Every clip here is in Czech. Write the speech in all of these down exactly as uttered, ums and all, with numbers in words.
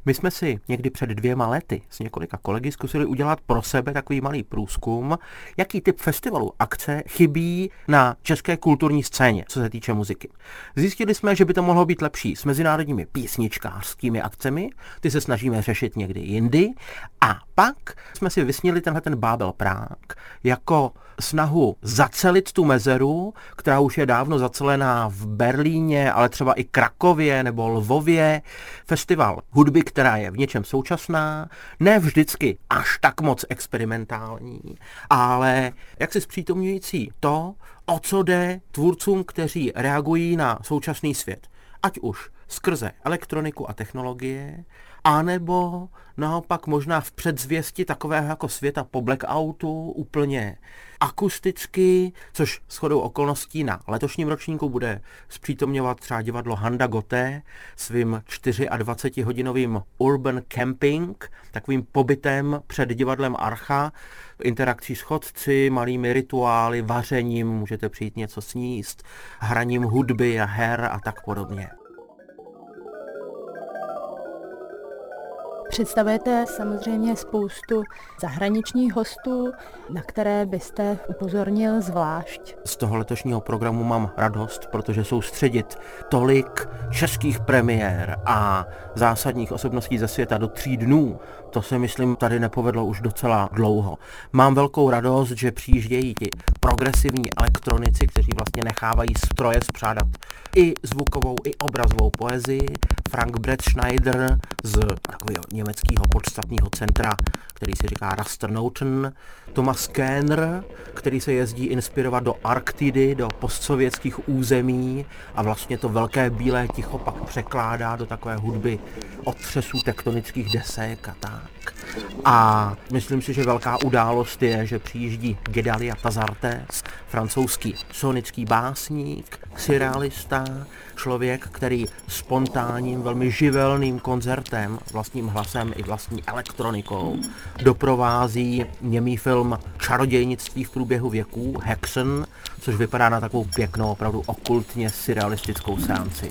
My jsme si někdy před dvěma lety s několika kolegy zkusili udělat pro sebe takový malý průzkum, jaký typ festivalu, akce chybí na české kulturní scéně, co se týče muziky. Zjistili jsme, že by to mohlo být lepší s mezinárodními písničkářskými akcemi, ty se snažíme řešit někdy jindy, a pak jsme si vysnili tenhle ten Bábel Prague jako snahu zacelit tu mezeru, která už je dávno zacelená v Berlíně, ale třeba i Krakově nebo Lvově. Festival hudby, která je v něčem současná, ne vždycky až tak moc experimentální, ale jaksi zpřítomňující to, o co jde tvůrcům, kteří reagují na současný svět. Ať už skrze elektroniku a technologie, anebo naopak možná v předzvěsti takového jako světa po blackoutu, úplně akusticky, což shodou okolností na letošním ročníku bude zpřítomňovat třeba divadlo Handa Goté svým dvacetihodinovým Urban Camping, takovým pobytem před divadlem Archa, interakcí s chodci, malými rituály, vařením, můžete přijít něco sníst, hraním hudby a her a tak podobně. Představujete samozřejmě spoustu zahraničních hostů, na které byste upozornil zvlášť. Z toho letošního programu mám radost, protože soustředit tolik českých premiér a zásadních osobností ze světa do tří dnů, to se myslím tady nepovedlo už docela dlouho. Mám velkou radost, že přijíždějí ti progresivní elektronici, kteří vlastně nechávají stroje spřádat i zvukovou, i obrazovou poezii. Frank Bretschneider z takového německého podstatného centra, který se říká Rasternoten, Thomas Kehner, který se jezdí inspirovat do Arktidy, do postsovětských území a vlastně to velké bílé ticho pak překládá do takové hudby otřesů tektonických desek a tak. A myslím si, že velká událost je, že přijíždí Gedalia Tazartes, francouzský sonický básník, surrealista, člověk, který spontánním, velmi živelným koncertem, vlastním hlasem i vlastní elektronikou doprovází němý film Čarodějnictví v průběhu věků, Hexen, což vypadá na takovou pěknou, opravdu okultně surrealistickou seanci.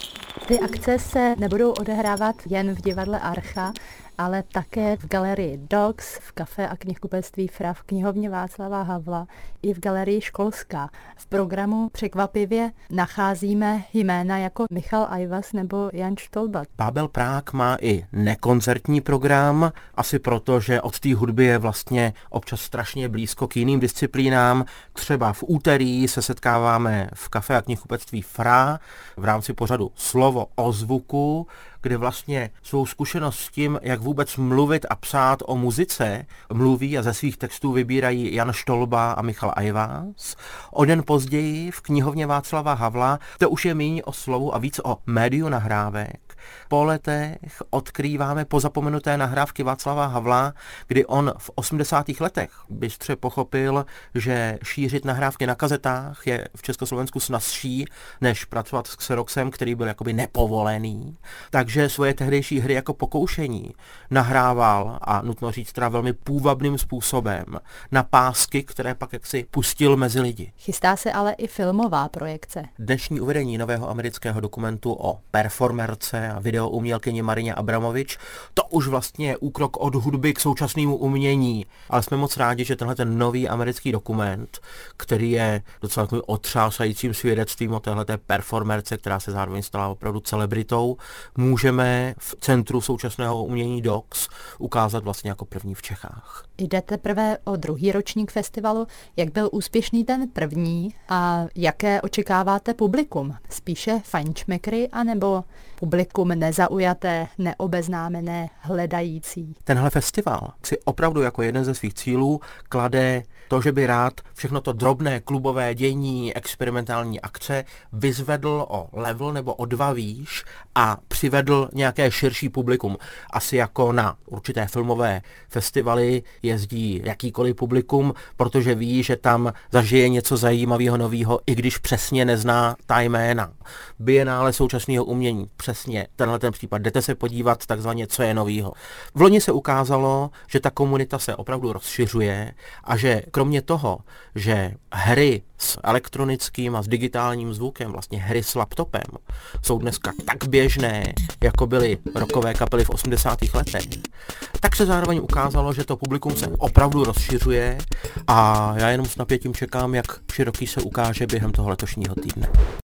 Ty akce se nebudou odehrávat jen v divadle Archa, ale také v galerii Dogs, v kafe a knihkupectví Fra, v knihovně Václava Havla i v galerii Školská. V programu překvapivě nacházíme jména jako Michal Ajvas nebo Jan Stolbat. Bábel Prague má i nekoncertní program, asi proto, že od té hudby je vlastně občas strašně blízko k jiným disciplínám. Třeba v úterý se setkáváme v kafe a knihkupectví Fra v rámci pořadu Slovo o zvuku, kde vlastně svou zkušenost s tím, jak vůbec mluvit a psát o muzice, mluví a ze svých textů vybírají Jan Štolba a Michal Ajvás. O den později v knihovně Václava Havla to už je méně o slovu a víc o médiu nahrávek. Po letech odkrýváme pozapomenuté nahrávky Václava Havla, kdy on v osmdesátých letech bystře pochopil, že šířit nahrávky na kazetách je v Československu snazší, než pracovat s Xeroxem, který byl jakoby nepovolený. Takže svoje tehdejší hry jako pokoušení nahrával, a nutno říct teda velmi půvabným způsobem, na pásky, které pak jaksi pustil mezi lidi. Chystá se ale i filmová projekce. Dnešní uvedení nového amerického dokumentu o performerce a videoumělkyni Marině Abramovič, to už vlastně je úkrok od hudby k současnému umění. Ale jsme moc rádi, že tenhle ten nový americký dokument, který je docela takovým otřásajícím svědectvím o téhleté performerce, která se zároveň stala opravdu celebritou, můžeme v Centru současného umění Dogs ukázat vlastně jako první v Čechách. Jde teprve o druhý ročník festivalu. Jak byl úspěšný ten první a jaké očekáváte publikum? Spíše fajnšmekry anebo publikum nezaujaté, neobeznámené, hledající? Tenhle festival si opravdu jako jeden ze svých cílů klade to, že by rád všechno to drobné klubové dění, experimentální akce vyzvedl o level nebo o dva výš a přivedl nějaké širší publikum. Asi jako na určité filmové festivaly jezdí jakýkoliv publikum, protože ví, že tam zažije něco zajímavého nového, i když přesně nezná ta jména. Bienále současného umění, přesně tenhle ten případ. Jdete se podívat takzvaně, co je novýho. V loni se ukázalo, že ta komunita se opravdu rozšiřuje a že kromě kromě toho, že hry s elektronickým a s digitálním zvukem, vlastně hry s laptopem, jsou dneska tak běžné, jako byly rockové kapely v osmdesátých letech, tak se zároveň ukázalo, že to publikum se opravdu rozšiřuje a já jenom s napětím čekám, jak široký se ukáže během toho letošního týdne.